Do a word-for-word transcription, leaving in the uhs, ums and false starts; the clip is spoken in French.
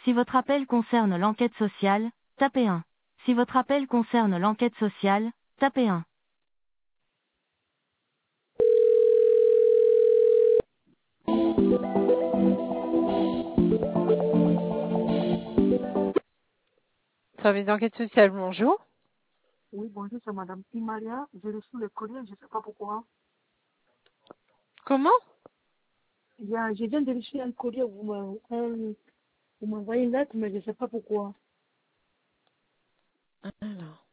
Si votre appel concerne l'enquête sociale, tapez un. Si votre appel concerne l'enquête sociale, tapez un. Service d'enquête sociale, bonjour. Oui, bonjour, c'est Madame Imaria. J'ai reçu le courrier, je ne sais pas pourquoi. Comment? Il y a, je viens de reçu un courrier, vous m'en- un- vous m'envoyez une lettre, mais je ne sais pas pourquoi. Alors.